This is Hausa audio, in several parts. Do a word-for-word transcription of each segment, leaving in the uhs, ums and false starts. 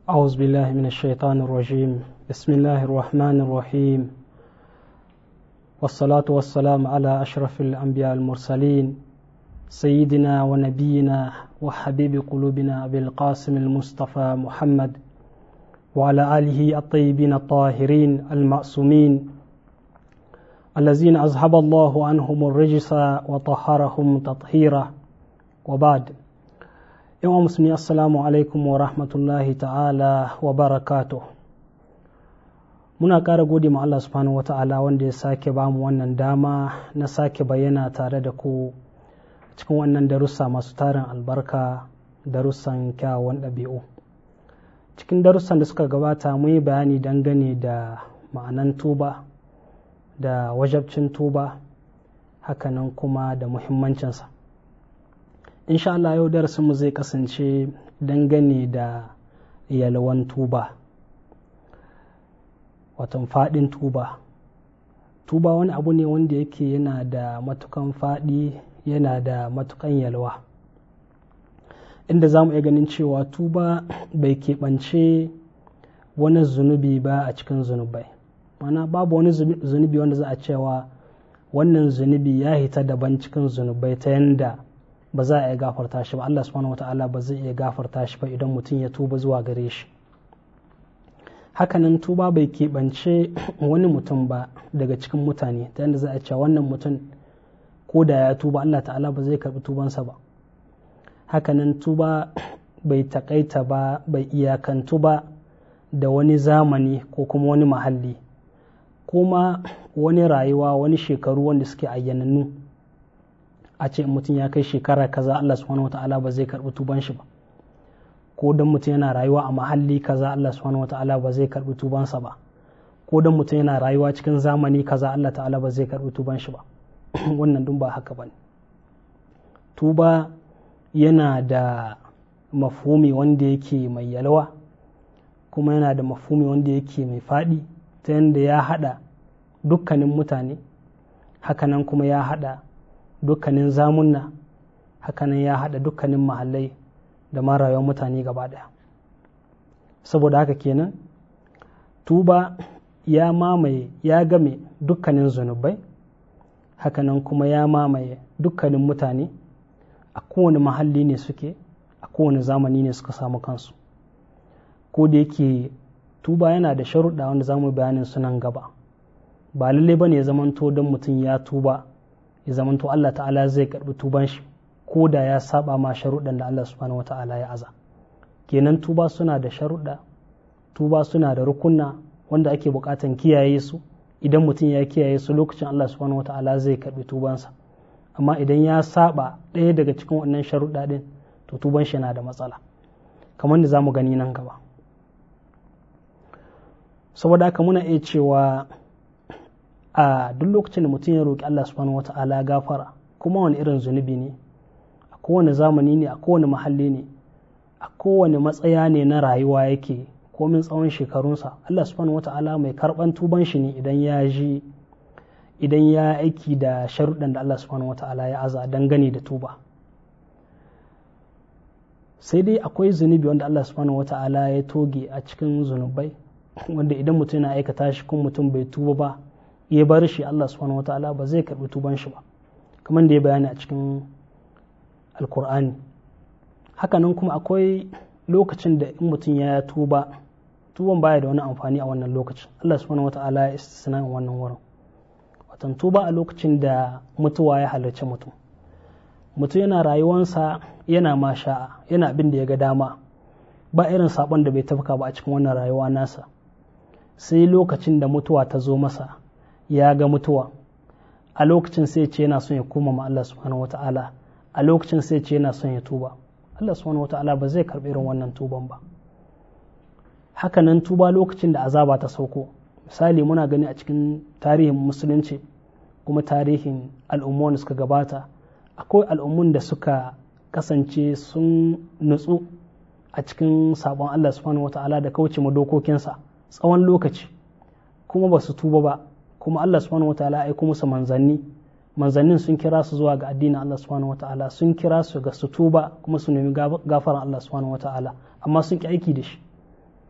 أعوذ بالله من الشيطان الرجيم بسم الله الرحمن الرحيم والصلاة والسلام على أشرف الأنبياء المرسلين سيدنا ونبينا وحبيب قلوبنا أبي القاسم المصطفى محمد وعلى آله الطيبين الطاهرين المعصومين الذين أذهب الله عنهم الرجس وطهرهم تطهيرا وبعد. Yawan musulmi assalamu alaikum wa rahmatullahi ta'ala wa barakatuh. Muna ƙara gode ma Allah subhanahu wa ta'ala wanda ya sake bamu wannan dama na sake bayyana tare da ku cikin wannan darussa masu tarin albarka, darussan kyawun ɗabi'u. Cikin darussan da suka gabata mun yi bayani dangane da ma'anan tuba da wajabcin tuba, hakanan kuma da muhimmancinsa. insha Allah yau darasinmu zai kasance dangane da yalwan tuba, watan faɗin tuba. Tuba wani abu ne wanda yake yana da matukan faɗi, yana da matukan yalwa, inda za mu iya ganin cewa tuba bai keɓance wani zunubi ba a cikin zunubai. Mana babu wani zunubi wanda za a cewa wannan zunubi ya hita daban cikin zunubai ta yanda ba za a iya gafarta shi ba. Allah subhanahu wata'ala ba zai iya gafarta shi ba idan mutum ya tuba zuwa gare shi. Hakanan tuba bai keɓance wani mutum ba daga cikin mutane ta yadda za a cewa wannan mutum ko da ya tuba Allah ta'ala ba zai karɓi tubansa ba. Hakanan tuba bai takaita ba, bai iyakantu ba da wani zamani ko kuma wani mahalli, kuma wani rayuwa, wani shekaru wanda suke ayyanannu. A ce mutum ya kai shekara kaza Allah subhanahu wata'ala ba zai karɓi tuban shi ba, ko don mutum yana rayuwa a mahalli kaza Allah subhanahu wata'ala ba zai karɓi tubansa ba, ko don mutum yana rayuwa cikin zamani kaza Allah ta'ala ba zai karɓi tuban shi ba. Wannan dun ba haka bane. Tuba yana da mafhumi wanda yake mai yalwa, kuma yana da mafhumi wanda yake mai faɗi ta yadda ya haɗa dukkanin mutane, hakanan kuma ya haɗa dukkanin zamunna, hakanan ya haɗa dukkanin mahallai da ma rayuwar mutane gaba ɗaya. Saboda haka kenan tuba ya mamaye, ya game dukkanin zunubai, hakanan kuma ya mamaye dukkanin mutane a kowane mahalli ne suke, a kowane zamani ne suka samu kansu. Ko da yake tuba yana da sharuɗa wanda za mu bayanin sunan gaba, ba lallai ba ne ya zamanto don mutum ya tuba ya zamanto Allah ta'ala zai karɓi tuban shi ko da ya saba ma sharuɗan da Allah subhanahu wa ta'ala ya aza. Kenan tuba suna da sharuɗa, tuba suna da rukunna wanda ake buƙatan kiyaye su. Idan mutum ya kiyaye su lokacin Allah subhanahu wa ta'ala zai karɓi tubansa, amma idan ya saba ɗaya daga cikin wannan sharuɗa ɗin to tuban shi yana da matsala, kamar da za mu gani nan gaba. Saboda haka muna iya cewa a duk lokacin da mutum ya roƙi Allah subhanahu wata'ala gafara, kuma wani irin zunubi ne, a kowane zamani ne, a kowane mahalli ne, a kowane matsaya ne na rayuwa yake, komin tsawon shekarunsa, Allah subhanahu wata'ala mai karɓan tuban shi ne idan ya ji idan ya aiki da sharuɗan da Allah subhanahu wata'ala ya aza dangane da tuba. Sai dai akwai zunubi wanda Allah subhanahu wata'ala ya toge a cikin zunubai, wanda idan mutum yana aikata shi kuma mutum bai tuba ba ya bar shi, Allah subhanahu wa ta'ala ba zai karɓi tuban shi ba, kamar da ya bayani a cikin alkur'ani. Hakanan kuma akwai lokacin da in mutum ya tuba, tuban baya da wani amfani a wannan lokacin. Allah subhanahu wa ta'ala ya istisna wannan wurin. Watan tuba a lokacin da mutuwa ya halarci mutum, mutum yana rayuwansa, yana ma sha'a, yana abin da ya ga dama, ba irin sabon da bai tafka ba a cikin wannan rayuwa nasa, sai lokacin da mutuwa ta zo masa ya ga mutuwa, a lokacin sai ce yana son ya koma ma Allah subhanahu wata'ala, a lokacin sai ce yana son ya tuba. Allah subhanahu wata'ala ba zai karɓi irin wannan tuban ba. Hakanan tuba lokacin da azaba ta sauko, misali muna gani a cikin tarihin musulunci kuma tarihin al'ummun da suka gabata, akwai al'ummun da suka kasance sun nutsu a cikin sabon Allah subhanahu wata'ala da kauce ma dokokinsa tsawon lokaci, kuma ba su tuba ba, kuma Allah subhanahu wataala ya aiko musu manzanni, manzannin sun kira su zuwa ga addinin Allah subhanahu wataala, sun kira su ga su tuba kuma su nemi gafaran Allah subhanahu wataala, amma sun ki aiki da shi.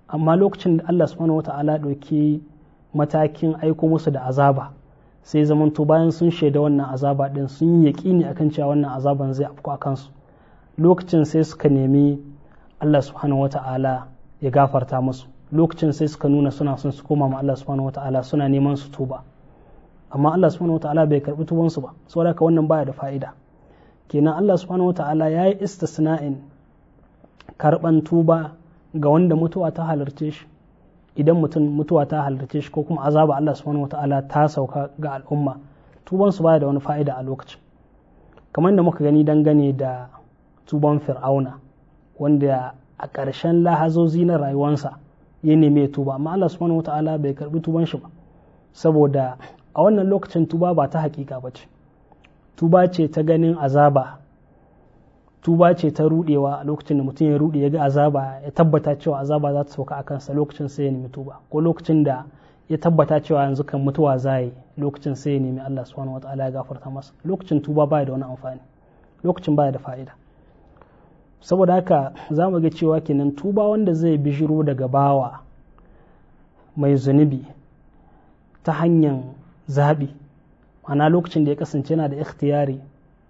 amma lokacin da Allah subhanahu wata'ala ɗauki matakin aiko musu da azaba sai zamanto bayan sun shaida wannan azaba din sun yi yaƙini akan cewa wannan azaban zai afku a kansu, lokacin sai suka nemi Allah subhanahu wata'ala ya gafarta musu, lokacin sai suka nuna suna son su koma ma Allah subhanahu wata'ala suna neman su tuba, amma Allah subhanahu wata'ala bai karbi tubansu ba, saboda haka wannan baya da fa'ida. Kenan Allah subhanahu wata'ala ya yi istisna'in karban tuba ga wanda mutuwa ta halarce shi, idan mutum mutuwa ta halarce shi ko kuma azaba Allah subhanahu wata'ala ta sauka ga al'umma, tubansu baya da wani fa'ida a lokacin, kamar da muka gani dangane da tuban fir'auna wanda a ƙarshen lahazozi na rayuwansa ya neme tuba, amma Allah subhanahu wata'ala bai karbi tuban shi ba, saboda a wannan lokacin tuba ba ta hakika ba ce, tuba ce ta ganin azaba, tuba ce ta rudewa. A lokacin da mutum ya rude ya ga azaba, ya tabbata cewa azaba za ta sauka a kansa, lokacin sai ya nemi tuba, ko lokacin da ya tabbata cewa yanzu kan mutuwa za yi, lokacin sai ya nemi Allah subhanahu wata'ala ya gafarta masa. Lokacin tuba baya da wani amfani, lokacin baya da fa'ida. Saboda haka za mu ga cewa kenan tuba wanda zai bijiro daga bawa mai zunubi ta hanyar zaɓi, ana lokacin da ya kasance yana da ikhtiyari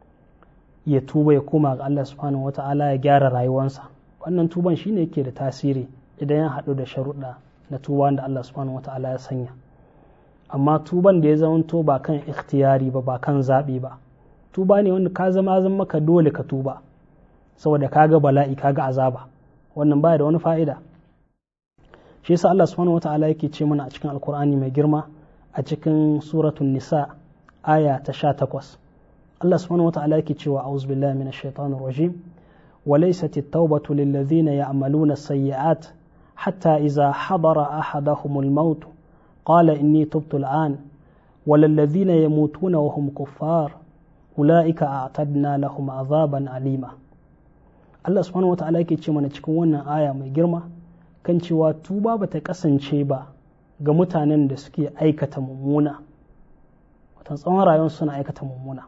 ya tuba ya koma ga Allah subhanahu wata'ala ya gyara rayuwarsa, wannan tuban shine yake da tasiri idan ya haɗu da sharuɗa na tuba wanda Allah subhanahu wata'ala ya sanya. Amma tuban da ya zamanto ba kan ikhtiyari ba, ba kan zaɓi ba, tuba ne wanda ka zama zan maka dole ka tuba saboda kaga bala'i kaga azaba, wannan baya da wani fa'ida. Shi yasa Allah subhanahu wata'ala yake ce mana a cikin alkur'ani mai girma a cikin suratun nisa aya ta sha takwas, Allah subhanahu wata'ala yake cewa a'udhu billahi minash shaitanir rajim wa laysat at-taubatu lil ladhina ya'maluna as-sayyi'at hatta idza hadara ahaduhumul maut qala inni tubtu al-an wal ladhina yamutuna wa hum kuffar ulaika a'tadna lahum azaban alima. Allah subhanahu wata'ala yake ce mana cikin wannan aya mai girma kan cewa tuba bata kasance ba ga mutanen da suke aikata mummuna, watan tsawon rayuwar suna aikata mummuna,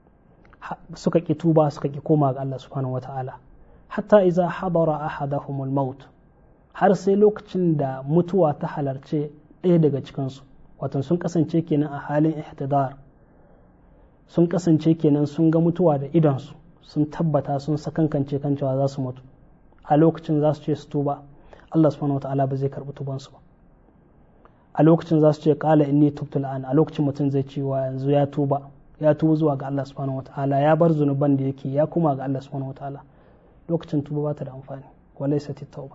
suka ki tuba suka ki koma ga Allah subhanahu wata'ala hatta iza hadara ahadahumul maut, har sai lokacin da mutuwa ta halarce ɗaya daga cikinsu, watan sun kasance kenan a halin ihtidar, sun kasance kenan sun ga mutuwa da idonsu, sun tabbata sun sakankance kan cewa za su mutu, a lokacin za su ce su tuba, Allah subhanahu wata'ala ba zai karɓi tubansu ba. A lokacin za su ce qala inni tubtu al'an, a lokacin mutum zai ce wa yanzu ya tuba, ya tuba zuwa ga Allah subhanahu wata'ala, ya bar zunuban da yake ya kuma ga Allah subhanahu wata'ala, lokacin tuba ba ta da amfani, walaysa at-tauba.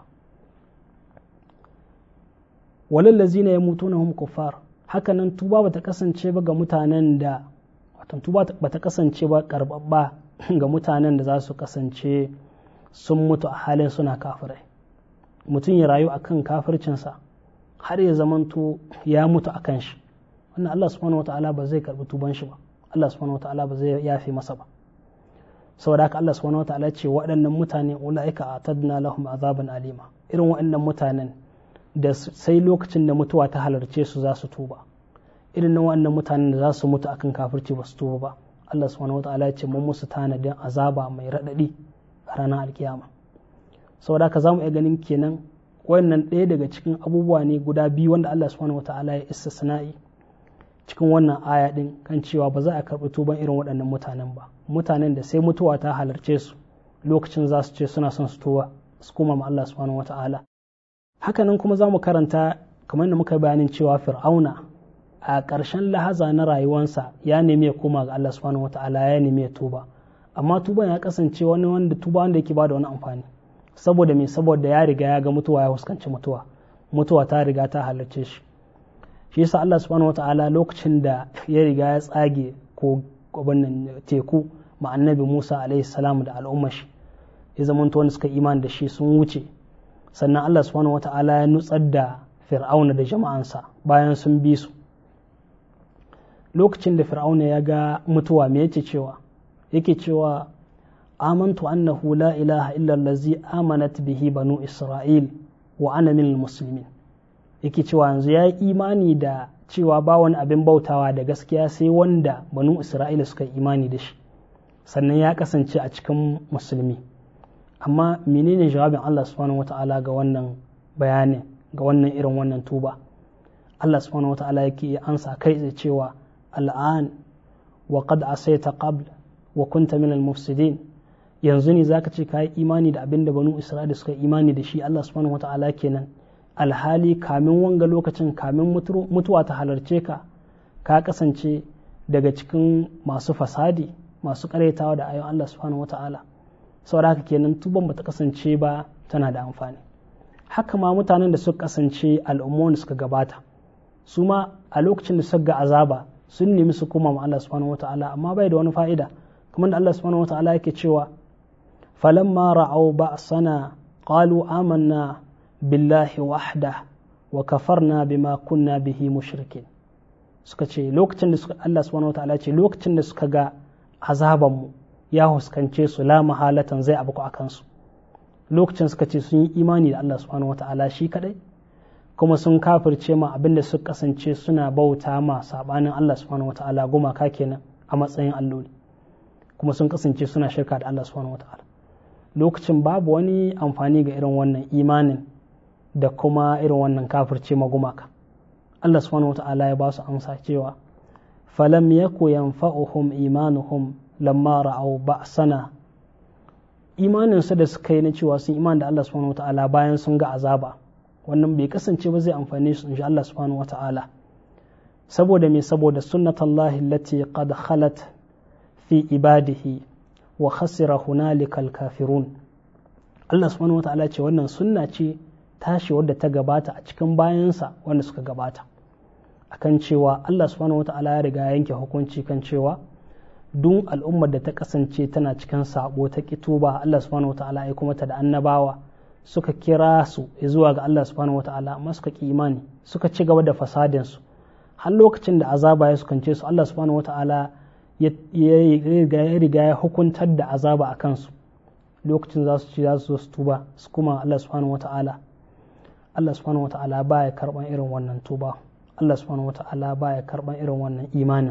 Walal ladzina yamutuna hum kuffar, haka nan tuba bata kasance ba ga mutanen da, watan tuba bata kasance ba karbabba ga mutanen da za su kasance sun mutu a halin suna kafirai, mutum ya rayu akan kafircinsa har ya zamanto ya mutu a kan shi, wannan Allah subhanahu wata'ala ba zai karbi tuban shi ba, Allah subhanahu wata'ala ba zai yafe masa ba. Saboda haka Allah subhanahu wata'ala ce waɗannan mutane ulaika atadna lahum azaban alima, irin waɗannan mutanen da sai lokacin da mutuwa ta halarce su za su tuba, irin nan waɗannan mutanen da za su mutu akan kafirci ba su tuba ba, Allah subhanahu wata'ala ce mun musu tanadin azaba mai raɗaɗi a ranar alkiyama. Saboda haka za mu iya ganin kenan wannan ɗaya daga cikin abubuwa ne guda biyu wanda Allah subhanahu wata'ala ya istisna'i cikin wannan aya din kan cewa ba za a karɓi tuban irin waɗannan mutanen ba, mutanen da sai mutuwa ta halarce su lokacin za su ce suna son su tuba su koma ma Allah subhanahu wata'ala. Hakanan kuma za mu karanta kamar da muka bayanin cewa fir'auna a ƙarshen lahaza na rayuwarsa ya nemi ya koma ga Allah subhanahu wata'ala, ya nemi ya tuba, amma tuban ya kasance wani wanda tuba wanda yake ba da wani amfani, saboda me, saboda ya riga ya ga mutuwa, ya fuskanci mutuwa, mutuwa ta riga ta halarce shi. Shi yasa Allah subhanahu wata'ala lokacin da ya riga ya tsage ko gabanin teku ma annabi Musa alaihi salam da al'ummar shi, ya zamanto wanda suka imani da shi sun wuce, sannan Allah subhanahu wata'ala ya nutsar da fir'auna da jama'ansa bayan sun bi su. Lokacin da fir'auna ya ga mutuwa me yake cewa yake cewa amantu annahu la ilaha illa allazi amanat bihi banu isra'il wa ana minal muslimin, yake cewa yanzu ya yi imani da cewa ba wani abin bautawa da gaskiya sai wanda banu isra'ila suka yi imani da shi, sannan ya kasance a cikin musulmi. Amma menene jawabin Allah subhanahu wata'ala ga wannan bayanin? ga wannan irin wannan tuba. Allah subhanahu wa ta'ala yake ansa kai tsaye cewa al'an wa qad asaita qabl wa kunta min al-mufsidin, yanzu ne zaka ce kai imani da abinda banu Isra'ila suka imani da shi. Allah subhanahu wa ta'ala kenan alhali kamin wanga lokacin, kamin mutuwa ta halarce ka ka kasance daga cikin masu fasadi, masu karaitawa da ayoyin Allah subhanahu wa ta'ala. Saboda haka kenan tuban bata kasance ba tana da amfani. Haka ma mutanen da suka kasance al'ummomin da suka gabata, su ma a lokacin da suka ga azaba sun nemi su koma ma Allah subhanahu wa ta'ala, amma bai da wani fa'ida. Kamar da Allah subhanahu wa ta'ala yake cewa falamma ra'aw ba'sana qalu amanna billahi wahda wa kafarna bima kunna bihi mushrikin. Suka ce lokacin da suka Allah subhanahu wa ta'ala ce lokacin da suka ga azaban mu ya huskance su la mahalatan zai abu a kansu, lokacin suka ce sun yi imani da Allah subhanahu wa ta'ala shi kadai, kuma sun kafirce ma abinda suka kasance suna bauta ma sabanin Allah subhanahu wa ta'ala, gumaka kenan a matsayin alloli, kuma sun kasance suna shirka da Allah subhanahu wa ta'ala. Lokacin babu wani amfani ga irin wannan imanin da kuma irin wannan kafirce ma gumaka. Allah subhanahu wa ta'ala ya ba su amsa cewa falam yaku yanfa'uhum imanuhum lamma ra'aw ba'sana, imanin su da suka yi na cewa sun iman da Allah subhanahu wa ta'ala bayan sun ga azaba, wannan bai kasance ba zai amfane su insha Allah subhanahu wa ta'ala. Saboda me? Saboda sunnatullahi allati qad khalat fi ibadihi wa khasira hunalika al-kafirun. Allah subhanahu wa ta'ala ce wannan sunna ce tashi wadda ta gabata a cikin bayansa wanda suka gabata, akan cewa Allah subhanahu wa ta'ala ya riga yanke hukunci kan cewa duk al'ummar da ta kasance tana cikin sabo ta kituba, Allah subhanahu wa ta'ala ya kuma ta da annabawa suka kira su zuwa ga Allah subhanahu wa ta'ala, amma suka ki imani, suka ci gaba da fasadin su har lokacin da azaba ya sukance su. Allah subhanahu wa ta'ala ya riga ya hukuntar da azaba a kansu, lokacin za su ci za su zo su tuba su kuma Allah subhanahu wa ta'ala. Allah subhanahu wa ta'ala baya karban irin wannan tuba, Allah subhanahu wa ta'ala baya karban irin wannan imanin.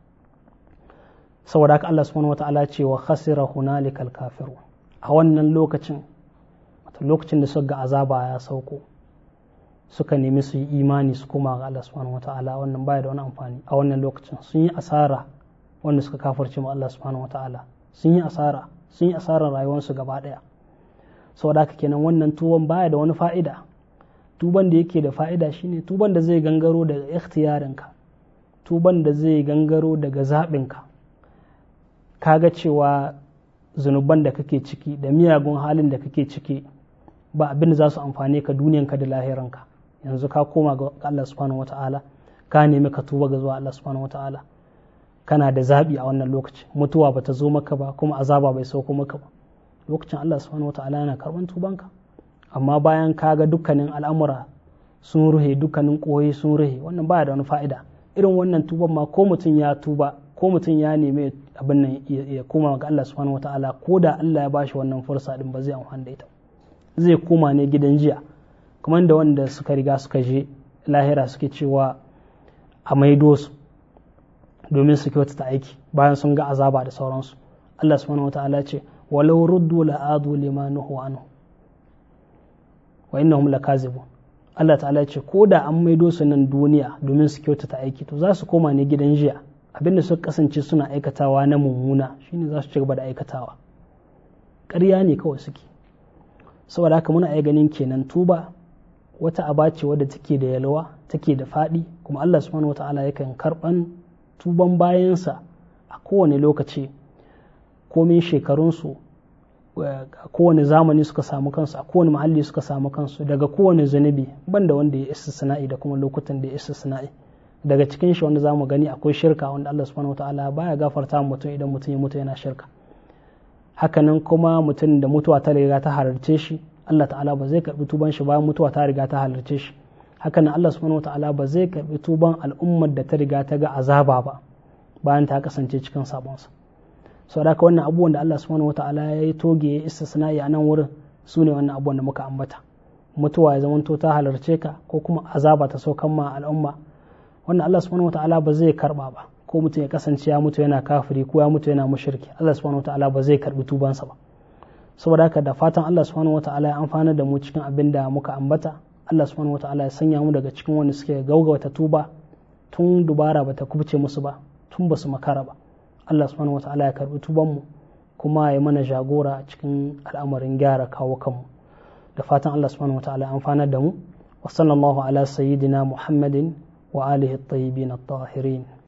Saboda haka Allah subhanahu wa ta'ala ce wa khasira hunalikal kafiru, a wannan lokacin, wato lokacin da suka ga azaba ya sauko suka nemi su yi imani su koma ga Allah subhanahu wa ta'ala, wannan baya da wani amfani. A wannan lokacin sun yi asara, wanda suka kafirce ma Allah subhanahu wa ta'ala sun yi asara, sun yi asarar rayuwarsu gaba daya. Saboda haka kenan wannan tuban baya da wani fa'ida. Tuban da yake da fa'ida shine tuban da zai gangaro daga ikhtiyarinka, tuban da zai gangaro daga zaɓinka. Kaga cewa zunuban da kake ciki da miyagun halin da kake ciki ba abin da za su amfane ka duniyanka da lahiranka, yanzu ka koma ga Allah subhanahu wa ta'ala, ka nemi ka tuba ga zuwa Allah subhanahu wa ta'ala, kana da zaɓi a wannan lokaci. Mutuwa ba ta zo maka ba, kuma azaba bai sauko maka ba, lokacin Allah subhanahu wa ta'ala yana karɓan tubanka. Amma bayan ka ga dukkanin al'amura sun ruhe, dukkanin ƙoyi sun ruhe, wannan baya da wani fa'ida. Irin wannan tuban ma ko mutum ya tuba, ko mutum ya nemi abin nan ya koma ga Allah subhanahu wa ta'ala, ko da Allah ya bashi wannan fursa din ba zai amfani da ita, zai koma ne gidan jiya, kamar da wanda suka riga suka je lahira suke cewa a maido su domin su kyautata aiki bayan sun ga azaba da sauransu. Allah subhanahu wa ta'ala ce walau ruddu la'adu lima nuhu anhu wa innahum lakazibun. Allah ta'ala ce ko da an maido su nan duniya domin su kyautata aiki, to za su koma ne gidan jiya, abinda suka kasance suna aikatawa na mummuna shine za su ci gaba da aikatawa. Ƙarya ne kawai suke. Saboda haka muna iya ganin kenan tuba wata aba ce wadda take da yalwa, take da faɗi, kuma Allah subhanahu wa ta'ala yakan karɓan tuban bayansa a kowane lokaci, komin shekarunsu, a kowane zamani suka samu kansu, a kowane mahalli suka samu kansu, daga kowane zunubi, banda wanda ya istisna'i da kuma lokutan da ya istisna'i. Daga cikin shi wanda za mu gani akwai shirka, wanda Allah subhanahu wa ta'ala baya gafarta mutum idan mutum ya mutu yana shirka. Hakanan kuma mutum da mutuwa ta riga ta halarce shi, Allah ta'ala ba zai karbi tuban shi bayan mutuwa ta riga ta halarce shi. Hakanan Allah subhanahu wa ta'ala ba zai karbi tuban al'ummar da ta riga ta ga azaba ba bayan ta kasance cikin sabonsa. Sau da wannan abubuwan da Allah subhanahu wa ta'ala ya yi toge ya istisna'i a nan wurin su ne wannan abubuwan da muka ambata. Mutuwa ya zamanto ta halarce ka, ko kuma azaba ta saukan ma al'umma, wannan Allah subhanahu wa ta'ala ba zai karba ba. Ko mutum ya kasance ya mutu yana kafiri ko ya mutu yana mushriki, Allah subhanahu wa ta'ala ba zai karbi tubansa ba. Saboda haka da fatan Allah subhanahu wa ta'ala ya amfana da mu cikin abin da muka ambata, Allah subhanahu wata'ala ya sanya mu daga cikin wanda suke gaugauta tuba tun dubara bata kubce musu ba, tun basu makara ba. Allah subhanahu wata'ala ya karbi tuban mu kuma ya mana jagora a cikin al'amarin gyara kawo kanmu. Da fatan Allah subhanahu wata'ala ya amfanar da mu. Wa sallallahu ala sayyidina Muhammadin wa alihi at-tayyibin at-tahirin.